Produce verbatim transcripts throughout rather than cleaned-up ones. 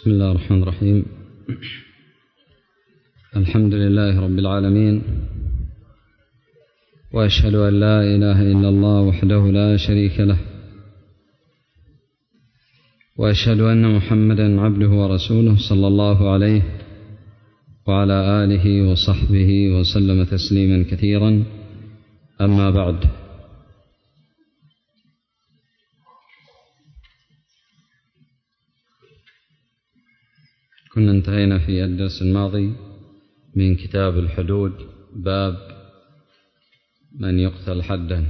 بسم الله الرحمن الرحيم. الحمد لله رب العالمين، وأشهد أن لا إله إلا الله وحده لا شريك له، وأشهد أن محمدا عبده ورسوله صلى الله عليه وعلى آله وصحبه وسلم تسليما كثيرا. أما بعد، كنا انتهينا في الدرس الماضي من كتاب الحدود، باب من يقتل حدا،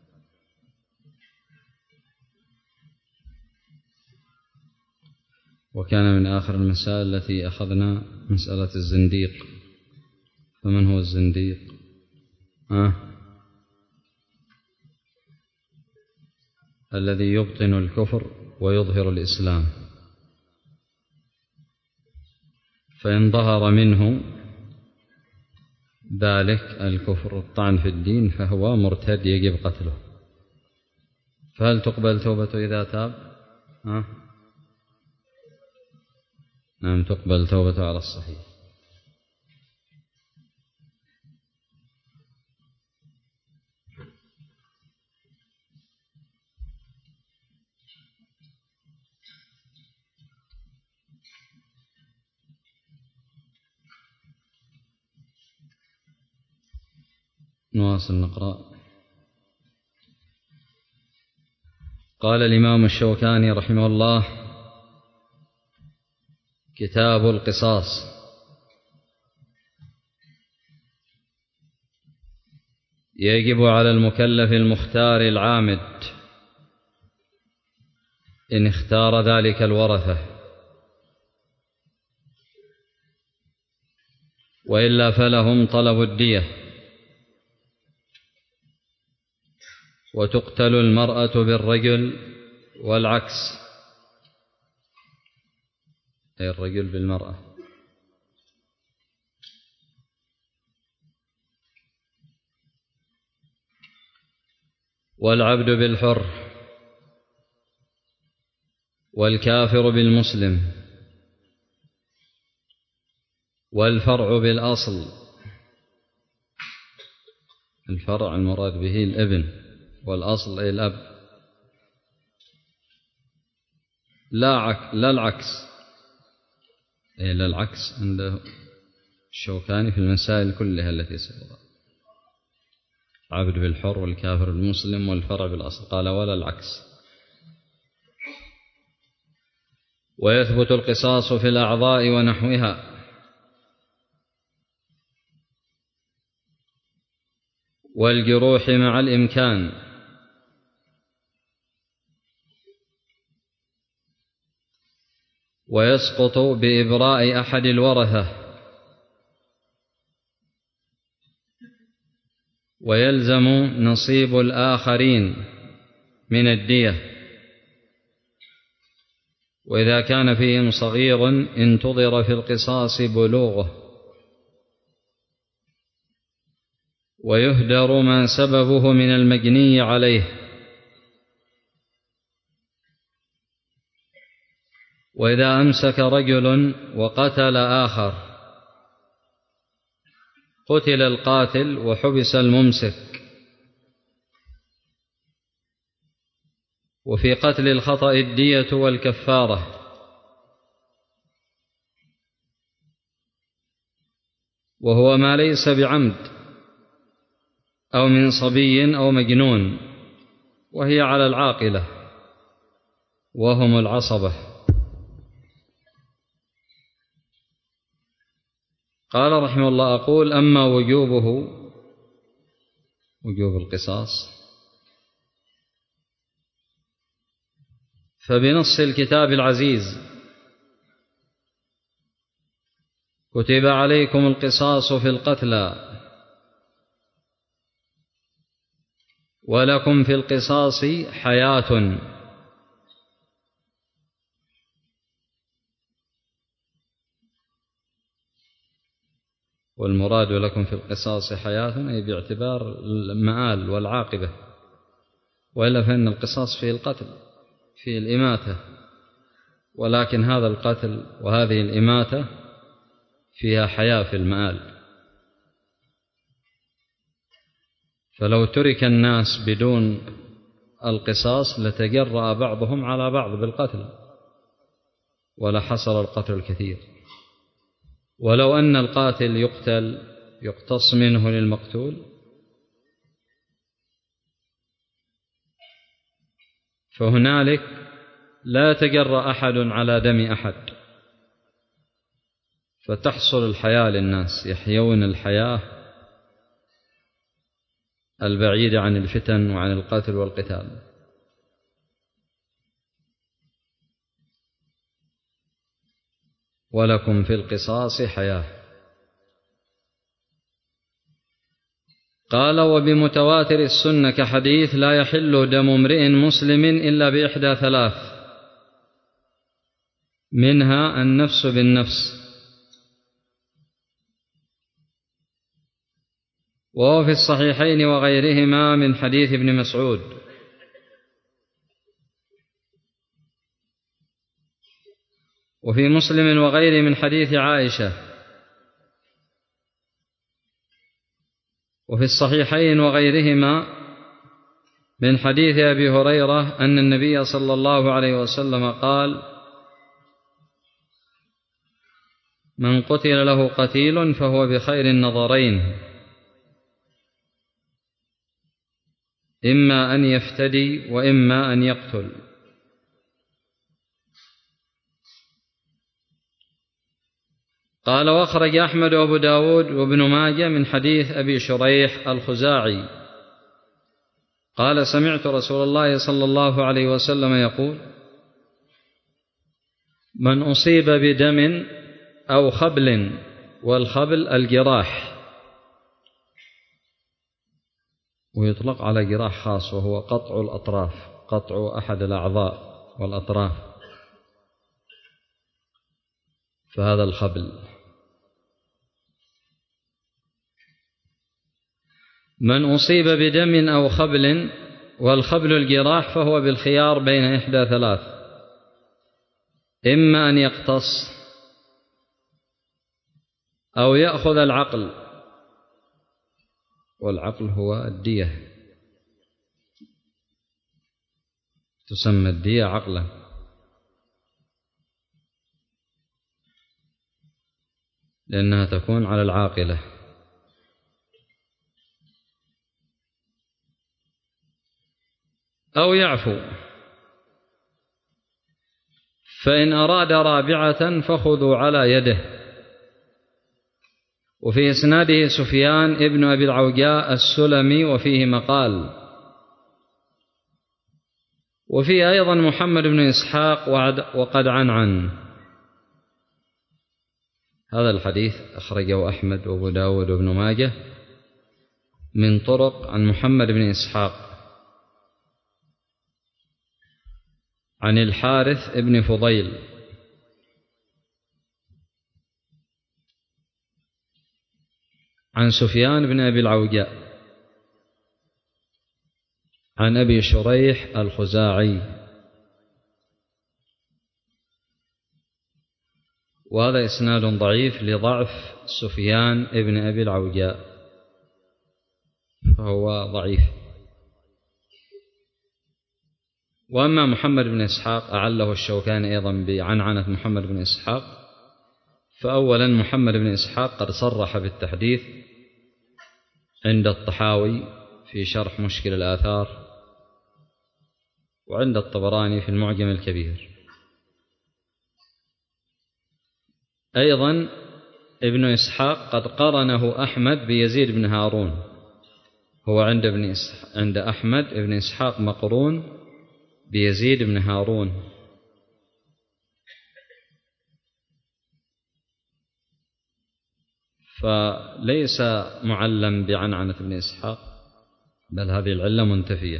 وكان من آخر المسائل التي أخذنا مسألة الزنديق. فمن هو الزنديق؟ آه؟ الذي يبطن الكفر ويظهر الإسلام، فإن ظهر منه ذلك الكفر الطعن في الدين فهو مرتد يجب قتله. فهل تقبل توبته إذا تاب؟ ها؟ نعم، تقبل توبته على الصحيح. نواصل نقرأ. قال الإمام الشوكاني رحمه الله: كتاب القصاص. يجب على المكلف المختار العامد إن اختار ذلك الورثة، وإلا فلهم طلب الدية، وتقتل المرأة بالرجل والعكس، أي الرجل بالمرأة. والعبد بالحر، والكافر بالمسلم، والفرع بالأصل. الفرع المراد به الابن، والأصل أي الأب. لا عك... لا العكس، أي لا العكس عند الشوكاني في المسائل كلها التي سبقت. عبد بالحر، والكافر بالمسلم، والفرع بالأصل. قال ولا العكس. ويثبت القصاص في الأعضاء ونحوها، والجروح مع الإمكان، ويسقط بإبراء أحد الورثة، ويلزم نصيب الآخرين من الدية، وإذا كان فيهم صغير انتظر في القصاص بلوغه، ويهدر ما سببه من المجني عليه. وإذا أمسك رجل وقتل آخر قتل القاتل وحبس الممسك. وفي قتل الخطأ الدية والكفارة، وهو ما ليس بعمد أو من صبي أو مجنون، وهي على العاقلة وهم العصبة. قال رحمه الله: أقول أما وجوبه، وجوب القصاص، فبنص الكتاب العزيز: كتب عليكم القصاص في القتلى ولكم في القصاص حياة. والمراد لكم في القصاص حياة أي باعتبار المآل والعاقبة، وإلا فإن القصاص فيه القتل، فيه الإماتة، ولكن هذا القتل وهذه الإماتة فيها حياة في المآل. فلو ترك الناس بدون القصاص لتجرأ بعضهم على بعض بالقتل ولحصل القتل الكثير. ولو أن القاتل يقتل يقتص منه للمقتول فهنالك لا يتجرأ أحد على دم أحد، فتحصل الحياة للناس، يحيون الحياة البعيدة عن الفتن وعن القتل والقتال. ولكم في القصاص حياة. قال: وبمتواتر السنة كحديث لا يحل دم امرئ مسلم إلا بإحدى ثلاث، منها النفس بالنفس. وهو في الصحيحين وغيرهما من حديث ابن مسعود. وفي مسلم وغيره من حديث عائشة. وفي الصحيحين وغيرهما من حديث أبي هريرة أن النبي صلى الله عليه وسلم قال: من قتل له قتيل فهو بخير النظرين، إما أن يفتدي وإما أن يقتل. قال: واخرج أحمد وأبو داود وابن ماجه من حديث أبي شريح الخزاعي قال: سمعت رسول الله صلى الله عليه وسلم يقول: من أصيب بدم أو خبل، والخبل الجراح، ويطلق على جراح خاص وهو قطع الأطراف، قطع أحد الأعضاء والأطراف، فهذا الخبل. من أصيب بدم أو خبل، والخبل الجراح، فهو بالخيار بين إحدى ثلاث: إما أن يقتص أو يأخذ العقل، والعقل هو الدية، تسمى الدية عقلا، لأنها تكون على العاقلة. أو يعفو، فإن أراد رابعة فخذوا على يده. وفي إسناده سفيان ابن أبي العوجاء السلمي وفيه مقال. وفيه أيضا محمد بن إسحاق وقد عنعن. هذا الحديث أخرجه أحمد وأبو داود وابن ماجه من طرق عن محمد بن إسحاق عن الحارث ابن فضيل عن سفيان بن أبي العوجاء عن أبي شريح الخزاعي. وهذا إسناد ضعيف لضعف سفيان ابن أبي العوجاء، فهو ضعيف. وأما محمد بن إسحاق أعله الشوكاني أيضا بعنعنة محمد بن إسحاق. فأولا محمد بن إسحاق قد صرح بالتحديث عند الطحاوي في شرح مشكل الآثار، وعند الطبراني في المعجم الكبير. أيضا ابن إسحاق قد قرنه أحمد بيزيد بن هارون، هو عند ابن إسحاق عند أحمد ابن إسحاق مقرون بيزيد بن هارون. فليس معلم بعنعنة ابن إسحاق، بل هذه العلة منتفية،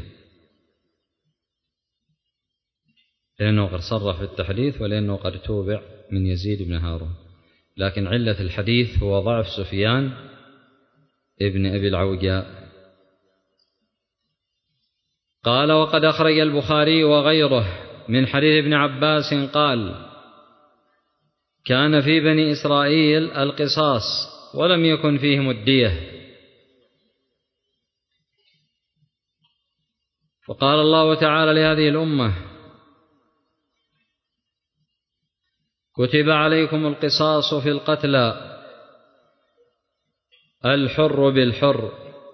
لأنه قد صرح في التحديث ولأنه قد توبع من يزيد بن هارون. لكن علة الحديث هو ضعف سفيان ابن أبي العوجاء. قال: وقد أخرج البخاري وغيره من حديث ابن عباس قال: كان في بني إسرائيل القصاص ولم يكن فيهم الدية، فقال الله تعالى لهذه الأمة: كتب عليكم القصاص في القتلى، الحر بالحر،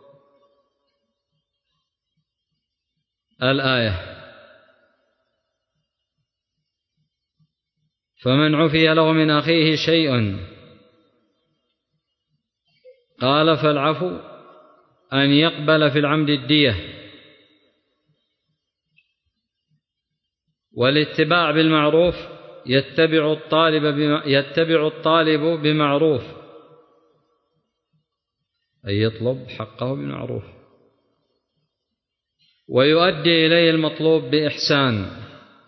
الآية. فمن عفي له من أخيه شيء، قال فالعفو أن يقبل في العمد الدية، والاتباع بالمعروف يتبع الطالب يتبع الطالب بمعروف، أي يطلب حقه بالمعروف، ويؤدي إليه المطلوب بإحسان،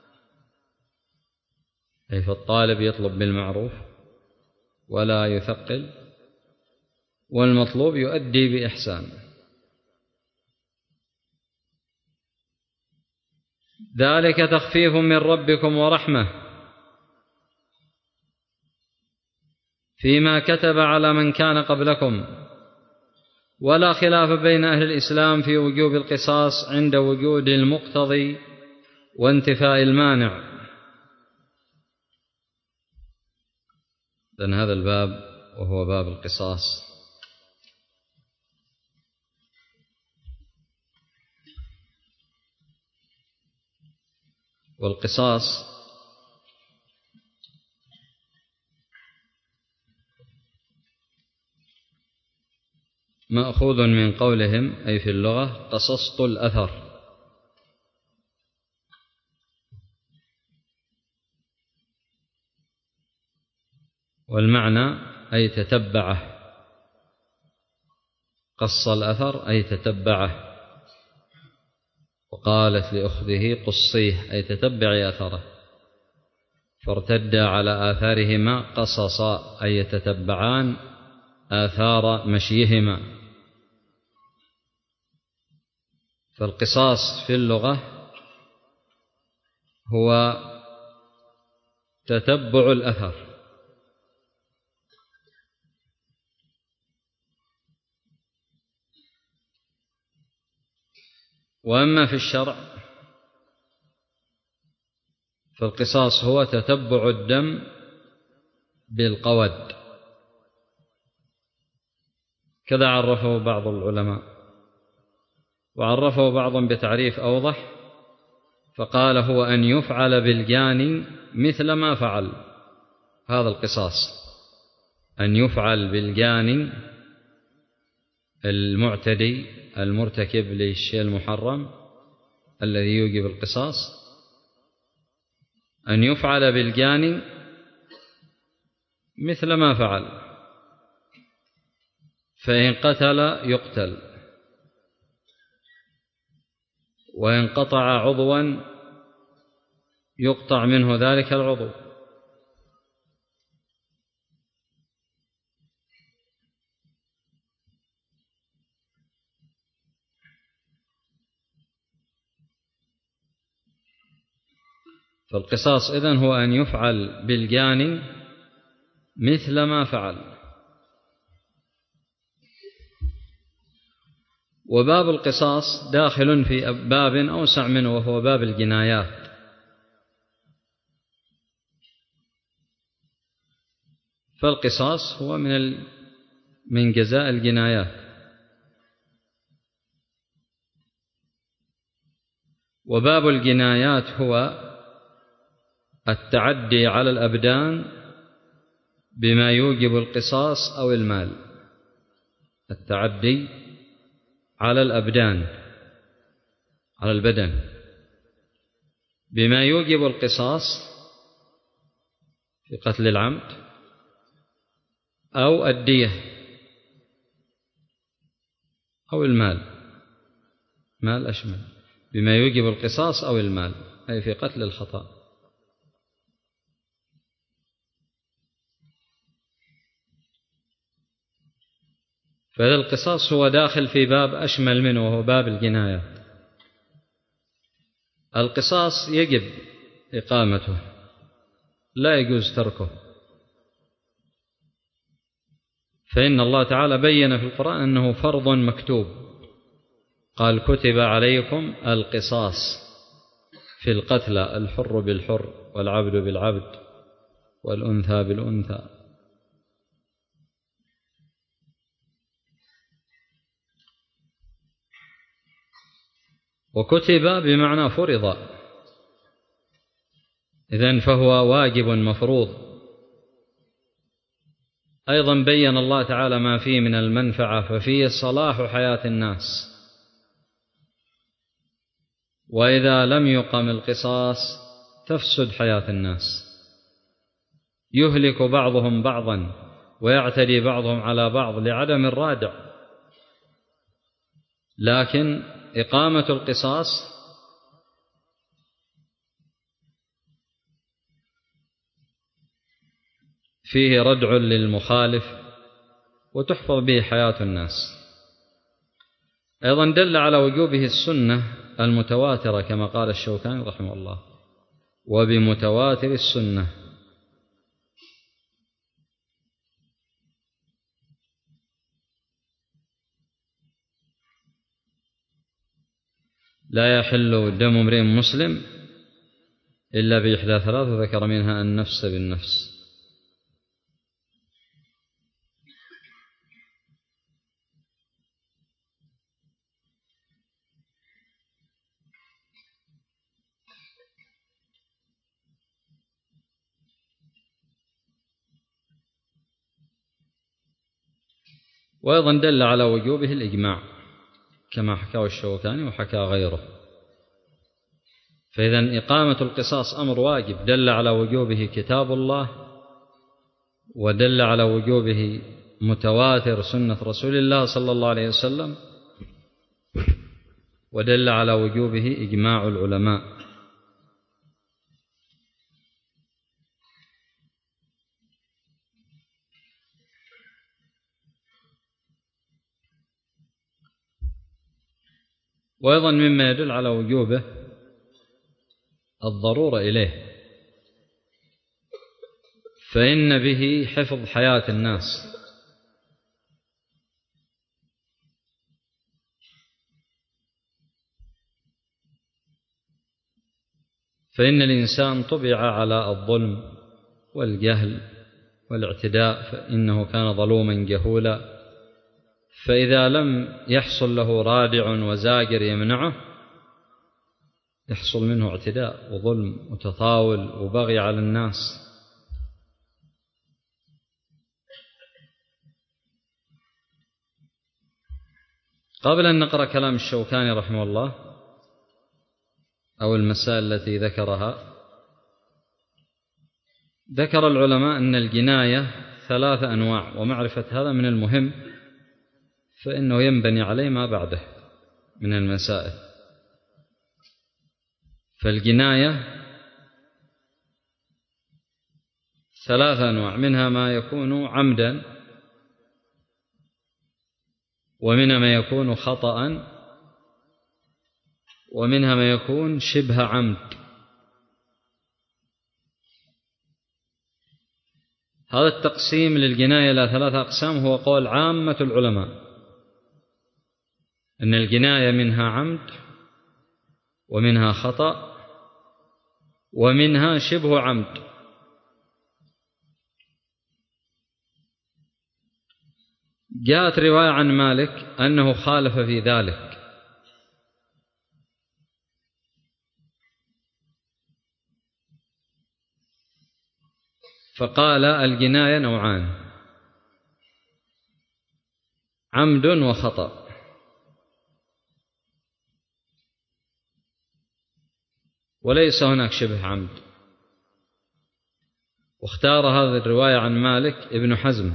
أي فالطالب يطلب بالمعروف ولا يثقل، والمطلوب يؤدي بإحسان. ذلك تخفيف من ربكم ورحمة فيما كتب على من كان قبلكم، ولا خلاف بين أهل الإسلام في وجوب القصاص عند وجود المقتضي وانتفاء المانع. لأن هذا الباب وهو باب القصاص والقصاص مأخوذ من قولهم، أي في اللغة: قصصت الأثر، والمعنى أي تتبعه، قص الأثر أي تتبعه. وقالت لأخته قصيه، أي تتبعي أثره، فارتدا على آثارهما قصصا، أي يتتبعان آثار مشيهما. فالقصاص في اللغة هو تتبع الأثر، وأما في الشرع فالقصاص هو تتبع الدم بالقود، كذا عرفه بعض العلماء، وعرفه بعضهم بتعريف أوضح، فقال: هو أن يفعل بالجاني مثل ما فعل. هذا القصاص، أن يفعل بالجاني المعتدي المرتكب للشيء المحرم الذي يوجب القصاص، أن يفعل بالجاني مثل ما فعل، فإن قتل يقتل، وإن قطع عضوا يقطع منه ذلك العضو. فالقصاص إذن هو أن يفعل بالجاني مثل ما فعل. وباب القصاص داخل في باب أوسع منه، وهو باب الجنايات. فالقصاص هو من ال... من جزاء الجنايات. وباب الجنايات هو التعدي على الأبدان بما يوجب القصاص أو المال، التعدي على الأبدان، على البدن، بما يوجب القصاص في قتل العمد أو الدية أو المال، مال أشمل، بما يوجب القصاص أو المال، أي في قتل الخطأ. فهذا القصاص هو داخل في باب أشمل منه، وهو باب الجنايات. القصاص يجب إقامته، لا يجوز تركه، فإن الله تعالى بين في القرآن أنه فرض مكتوب، قال كتب عليكم القصاص في القتلى، الحر بالحر والعبد بالعبد والأنثى بالأنثى. وكتب بمعنى فرض، إذن فهو واجب مفروض. أيضا بين الله تعالى ما فيه من المنفعة، ففيه صلاح حياة الناس، وإذا لم يقم القصاص تفسد حياة الناس، يهلك بعضهم بعضا ويعتدي بعضهم على بعض لعدم الرادع. لكن إقامة القصاص فيه ردع للمخالف وتحفظ به حياة الناس. أيضا دل على وجوبه السنة المتواترة كما قال الشوكاني رحمه الله: وبمتواتر السنة. لا يحل دم امرئ مسلم إلا بإحدى ثلاث، وذكر منها النفس بالنفس. وأيضا دل على وجوبه الإجماع كما حكاه الشوكاني وحكى غيره. فإذا إقامة القصاص أمر واجب، دل على وجوبه كتاب الله، ودل على وجوبه متواتر سنة رسول الله صلى الله عليه وسلم، ودل على وجوبه إجماع العلماء. وأيضا مما يدل على وجوبه الضرورة إليه، فإن به حفظ حياة الناس. فإن الإنسان طبع على الظلم والجهل والاعتداء، فإنه كان ظلوما جهولا، فإذا لم يحصل له رادع وزاجر يمنعه يحصل منه اعتداء وظلم وتطاول وبغي على الناس. قبل أن نقرأ كلام الشوكاني رحمه الله أو المسائل التي ذكرها، ذكر العلماء أن الجناية ثلاثة أنواع، ومعرفة هذا من المهم فإنه ينبني عليه ما بعده من المسائل. فالجناية ثلاثة أنواع، منها ما يكون عمدا، ومنها ما يكون خطأ، ومنها ما يكون شبه عمد. هذا التقسيم للجناية إلى ثلاثة أقسام هو قول عامة العلماء، أن الجناية منها عمد، ومنها خطأ، ومنها شبه عمد. جاءت رواية عن مالك أنه خالف في ذلك، فقال الجناية نوعان: عمد وخطأ. وليس هناك شبه عمد. واختار هذه الرواية عن مالك ابن حزم،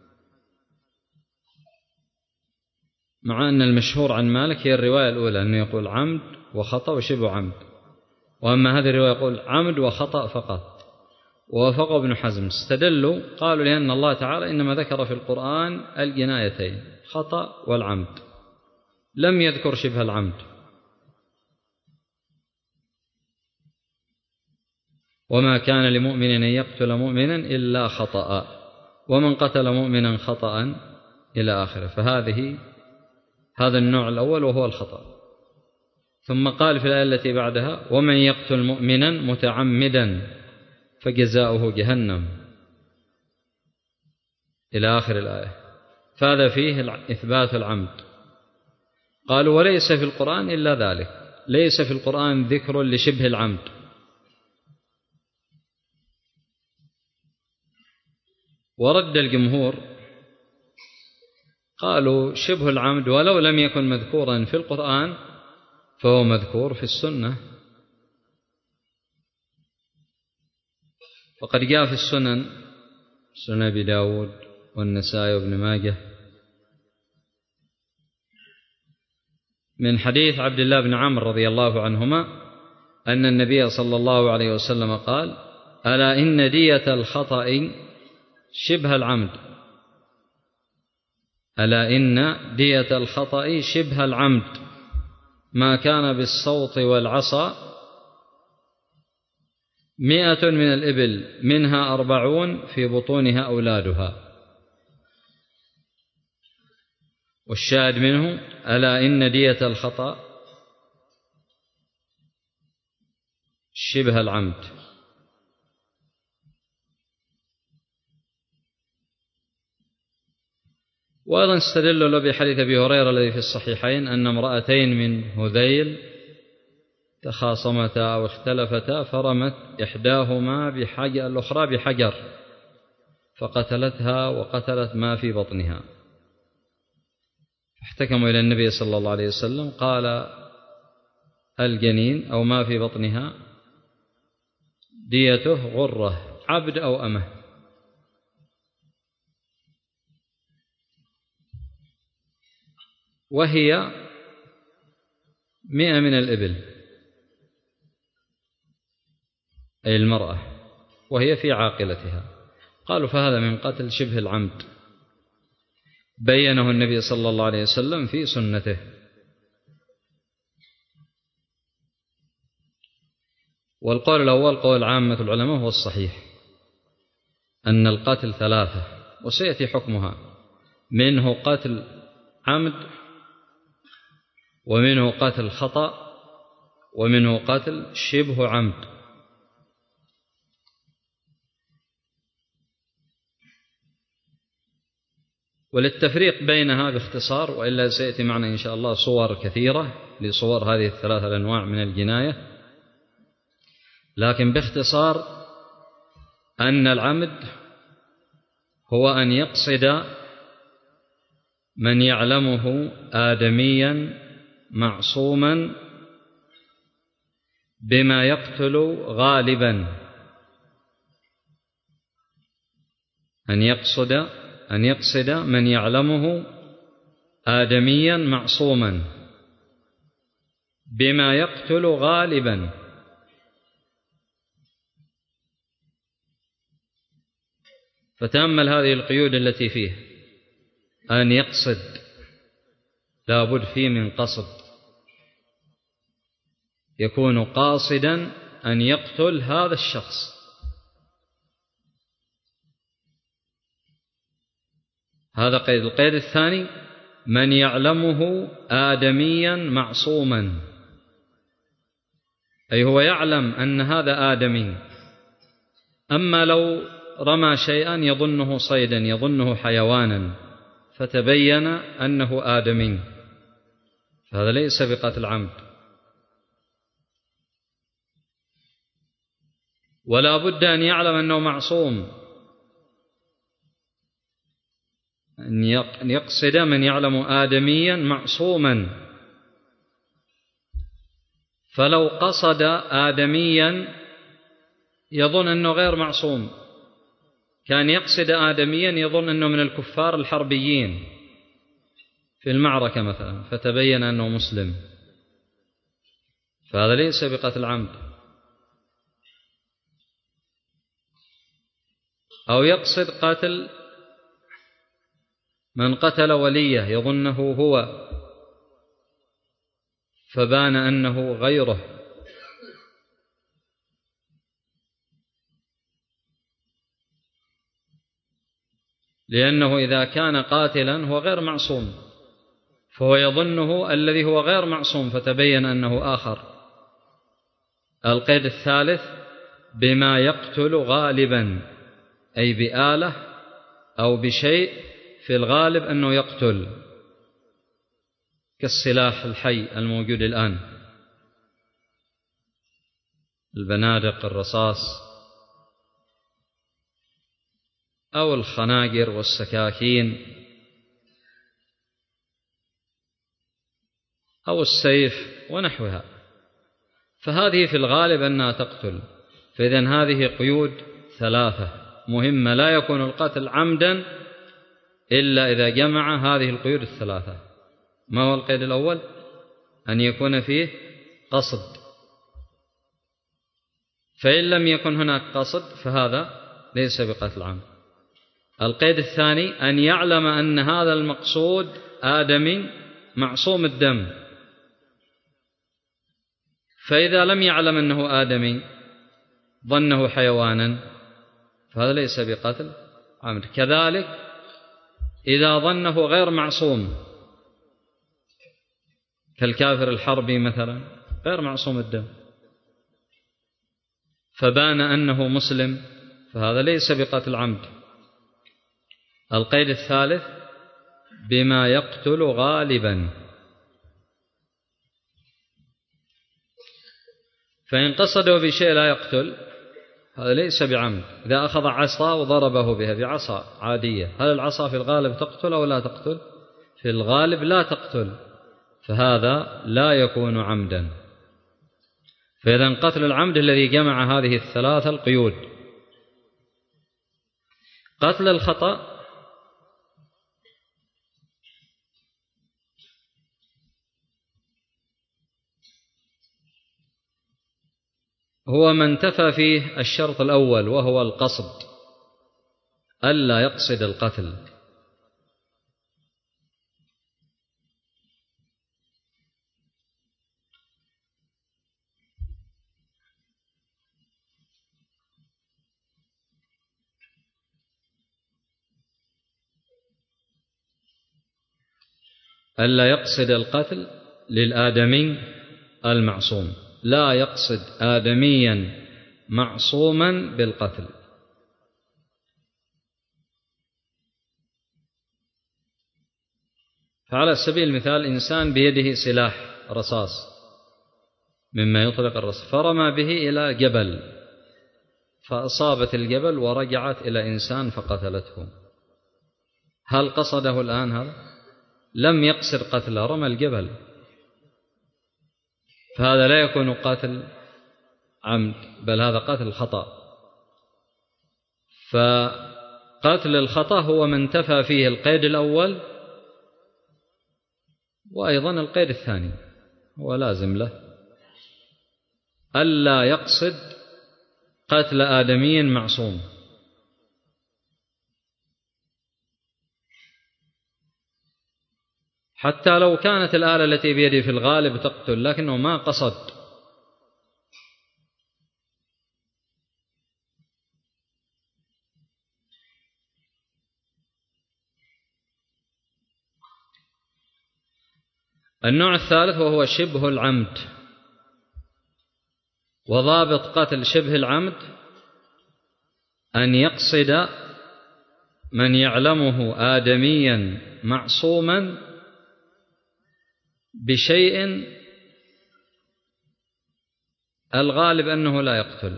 مع أن المشهور عن مالك هي الرواية الأولى، أنه يقول عمد وخطأ وشبه عمد، وأما هذه الرواية يقول عمد وخطأ فقط. ووافقه ابن حزم، استدلوا قالوا لأن الله تعالى إنما ذكر في القرآن الجنايتين، خطأ والعمد، لم يذكر شبه العمد. وما كان لمؤمن أن يقتل مؤمنا إلا خطأ، ومن قتل مؤمنا خطأ إلى آخره. فهذه هذا النوع الأول وهو الخطأ. ثم قال في الآية التي بعدها: ومن يقتل مؤمنا متعمدا فجزاؤه جهنم إلى آخر الآية. فهذا فيه إثبات العمد. قالوا: وليس في القرآن إلا ذلك، ليس في القرآن ذكر لشبه العمد. ورد الجمهور قالوا: شبه العمد ولو لم يكن مذكورا في القرآن فهو مذكور في السنة. وقد جاء في السنن، سنن أبي داود والنسائي وابن ماجه، من حديث عبد الله بن عمرو رضي الله عنهما أن النبي صلى الله عليه وسلم قال: ألا إن دية الخطأ شبه العمد، ألا إن دية الخطأ شبه العمد ما كان بالصوت والعصا مئة من الإبل منها أربعون في بطونها أولادها. والشاهد منه: ألا إن دية الخطأ شبه العمد. وأيضا استدلوا له بحديث أبي هريرة الذي في الصحيحين أن امرأتين من هذيل تخاصمتا أو اختلفتا فرمت إحداهما بحجر الأخرى بحجر فقتلتها وقتلت ما في بطنها، فاحتكموا إلى النبي صلى الله عليه وسلم قال: الجنين أو ما في بطنها ديته غرة، عبد أو أمه. وهي مئة من الإبل، أي المرأة، وهي في عاقلتها. قالوا: فهذا من قتل شبه العمد بينه النبي صلى الله عليه وسلم في سنته. والقول الأول قول عامة العلماء هو الصحيح، أن القتل ثلاثة، وسيأتي حكمها: منه قتل عمد، ومنه قتل خطأ، ومنه قتل شبه عمد. وللتفريق بينها باختصار، وإلا سيأتي معنا إن شاء الله صور كثيرة لصور هذه الثلاثة الأنواع من الجناية، لكن باختصار أن العمد هو أن يقصد من يعلمه آدميا معصوما بما يقتل غالبا، أن يقصد أن يقصد من يعلمه آدميا معصوما بما يقتل غالبا. فتأمل هذه القيود التي فيه: أن يقصد، لا بد فيه من قصد، يكون قاصدا أن يقتل هذا الشخص. هذا قيد. القيد الثاني: من يعلمه آدميا معصوما، أي هو يعلم أن هذا آدمي، أما لو رمى شيئا يظنه صيدا، يظنه حيوانا، فتبين أنه آدمي، فهذا ليس بقتل عمد. ولا بد أن يعلم أنه معصوم، أن يقصد من يعلم آدميا معصوما. فلو قصد آدميا يظن أنه غير معصوم، كان يقصد آدميا يظن أنه من الكفار الحربيين في المعركة مثلا، فتبين أنه مسلم، فهذا ليس بقتل عمد. أو يقصد قتل من قتل وليه يظنه هو فبان أنه غيره، لأنه إذا كان قاتلا هو غير معصوم، فهو يظنه الذي هو غير معصوم فتبين أنه آخر. القيد الثالث بما يقتل غالبا، أي بآلة أو بشيء في الغالب أنه يقتل، كالسلاح الحي الموجود الآن، البنادق، الرصاص، أو الخناجر والسكاكين، أو السيف ونحوها، فهذه في الغالب أنها تقتل. فإذن هذه قيود ثلاثة مهمة، لا يكون القتل عمدا إلا إذا جمع هذه القيود الثلاثة. ما هو القيد الأول؟ أن يكون فيه قصد، فإن لم يكن هناك قصد فهذا ليس بقتل عمد. القيد الثاني أن يعلم أن هذا المقصود آدمي معصوم الدم، فإذا لم يعلم أنه آدمي ظنه حيوانا فهذا ليس بقتل عمد. كذلك إذا ظنه غير معصوم كالكافر الحربي مثلا، غير معصوم الدم، فبان أنه مسلم فهذا ليس بقتل عمد. القيد الثالث بما يقتل غالبا، فإن قصده بشيء لا يقتل هذا ليس بعمد. إذا أخذ عصا وضربه بها بعصا عادية، هل العصا في الغالب تقتل أو لا تقتل؟ في الغالب لا تقتل، فهذا لا يكون عمدا. فإذا قتل العمد الذي جمع هذه الثلاثة القيود. قتل الخطأ هو من انتفى فيه الشرط الأول وهو القصد، ألا يقصد القتل. ألا يقصد القتل للآدمي المعصوم، لا يقصد آدميا معصوما بالقتل. فعلى سبيل المثال إنسان بيده سلاح رصاص مما يطلق الرصاص، فرمى به إلى جبل فأصابت الجبل ورجعت إلى إنسان فقتلته، هل قصده الآن هذا؟ لم يقصد قتله، رمى الجبل، فهذا لا يكون قتل عمد، بل هذا قتل خطأ. فقتل الخطأ هو من انتفى فيه القيد الأول، وأيضا القيد الثاني هو لازم له، ألا يقصد قتل آدمي معصوم. حتى لو كانت الآلة التي بيده في الغالب تقتل لكنه ما قصد. النوع الثالث وهو شبه العمد. وضابط قتل شبه العمد أن يقصد من يعلمه آدميا معصوما بشيء الغالب أنه لا يقتل،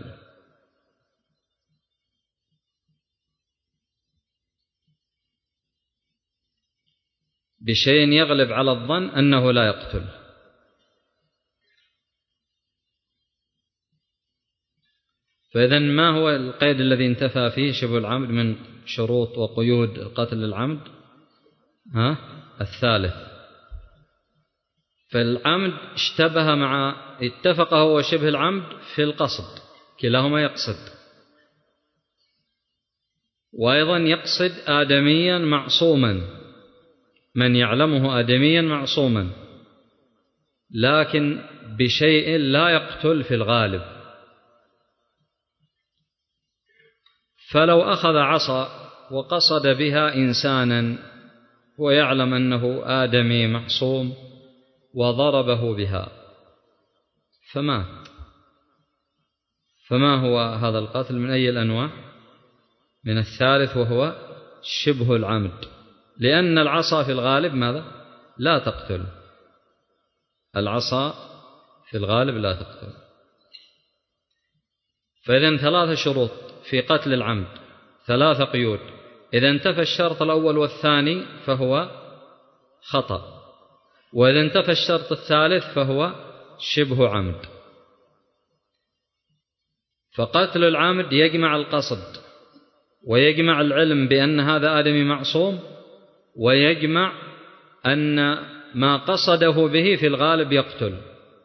بشيء يغلب على الظن أنه لا يقتل. فإذن ما هو القيد الذي انتفى فيه شبه العمد من شروط وقيود قتل العمد؟ ها؟ الثالث. فالعمد اشتبه مع اتفق هو شبه العمد في القصد، كلاهما يقصد، وأيضا يقصد آدميا معصوما، من يعلمه آدميا معصوما، لكن بشيء لا يقتل في الغالب. فلو أخذ عصا وقصد بها إنسانا ويعلم أنه آدمي معصوم وضربه بها فمات، فما هو هذا القتل؟ من أي الأنواع؟ من الثالث وهو شبه العمد، لأن العصا في الغالب ماذا؟ لا تقتل، العصا في الغالب لا تقتل. فإذن ثلاثة شروط في قتل العمد، ثلاثة قيود، إذا انتفى الشرط الأول والثاني فهو خطأ، وإذا انتفى الشرط الثالث فهو شبه عمد. فقتل العمد يجمع القصد ويجمع العلم بأن هذا آدمي معصوم، ويجمع أن ما قصده به في الغالب يقتل.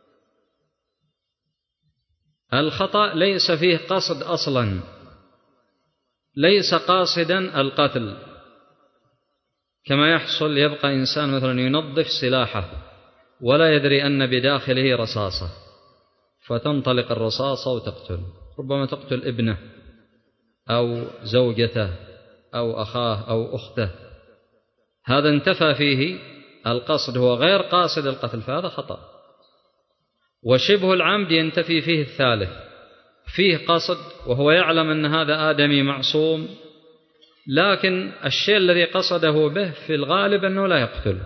الخطأ ليس فيه قصد أصلا، ليس قاصدا القتل، كما يحصل يبقى إنسان مثلا ينظف سلاحه ولا يدري أن بداخله رصاصة فتنطلق الرصاصة وتقتل، ربما تقتل ابنه أو زوجته أو أخاه أو أخته، هذا انتفى فيه القصد، هو غير قاصد القتل، فهذا خطأ. وشبه العمد ينتفي فيه الثالث، فيه قصد وهو يعلم أن هذا آدمي معصوم، لكن الشيء الذي قصده به في الغالب أنه لا يقتل.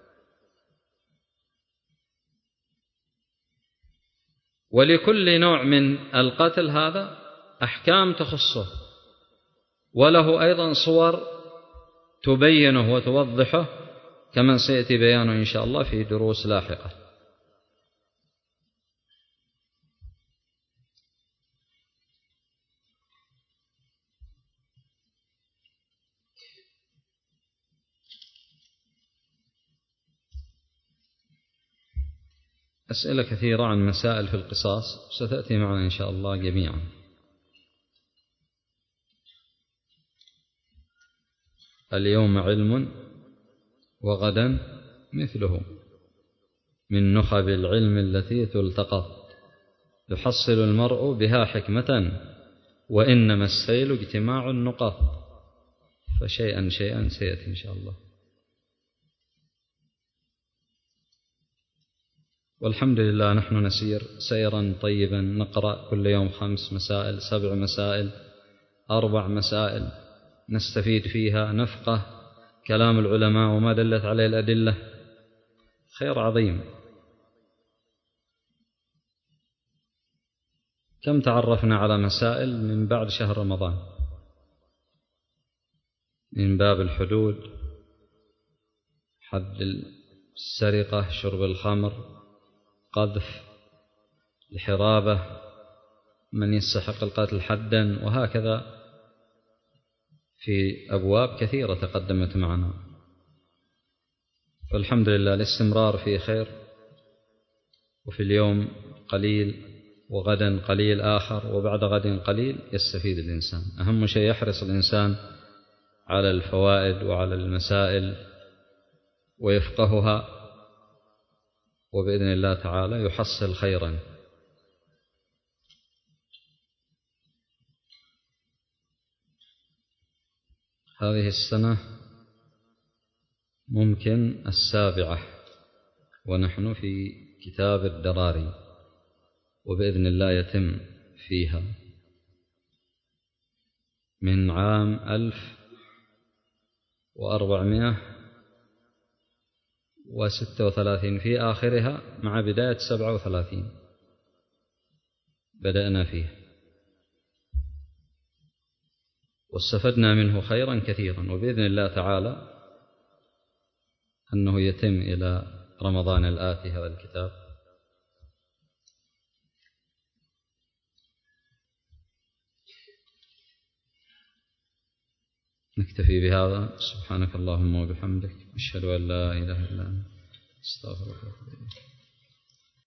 ولكل نوع من القتل هذا أحكام تخصه، وله أيضا صور تبينه وتوضحه كما سيأتي بيانه إن شاء الله في دروس لاحقة. أسئلة كثيرة عن مسائل في القصاص ستأتي معنا إن شاء الله جميعا. اليوم علم وغدا مثله، من نخب العلم التي تلتقط، يحصل المرء بها حكمة، وإنما السيل اجتماع النقط، فشيئا شيئا سيأتي إن شاء الله. والحمد لله نحن نسير سيرا طيبا، نقرأ كل يوم خمس مسائل، سبع مسائل، أربع مسائل نستفيد فيها، نفقه كلام العلماء وما دلت عليه الأدلة، خير عظيم. كم تعرفنا على مسائل من بعد شهر رمضان، من باب الحدود، حد السرقة، شرب الخمر، قذف، الحرابة، من يستحق القتل حدا، وهكذا في أبواب كثيرة تقدمت معنا. فالحمد لله الاستمرار في خير، وفي اليوم قليل وغدا قليل آخر وبعد غد قليل يستفيد الإنسان. أهم شيء يحرص الإنسان على الفوائد وعلى المسائل ويفقهها، وبإذن الله تعالى يحصل خيرا. هذه السنة ممكن السابعة، ونحن في كتاب الدراري، وبإذن الله يتم فيها من عام ألف وأربعمائة وستة وثلاثين في آخرها مع بداية سبعة وثلاثين بدأنا فيه، واستفدنا منه خيرا كثيرا، وبإذن الله تعالى أنه يتم إلى رمضان الآتي هذا الكتاب. نكتفي بهذا. سبحانك اللهم وبحمدك، أشهد أن لا إله إلا أنت، أستغفرك.